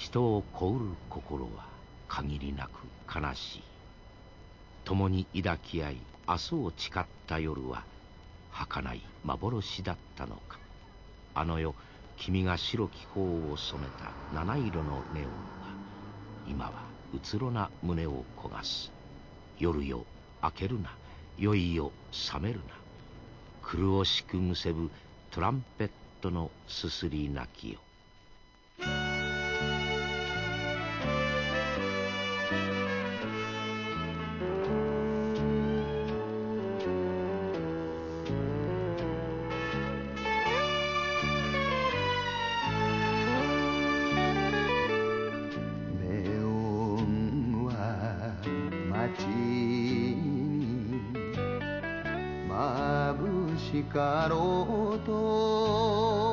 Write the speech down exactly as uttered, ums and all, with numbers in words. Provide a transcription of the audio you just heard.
人をこうる心は限りなく悲しい。共に抱き合い明日を誓った夜は儚い幻だったのか。あの夜君が白き頬を染めた七色のネオンが今はうつろな胸を焦がす。夜よ明けるな、酔いよ覚めるな。苦しくむせぶトランペットのすすり泣きよ。 街に眩しかろうと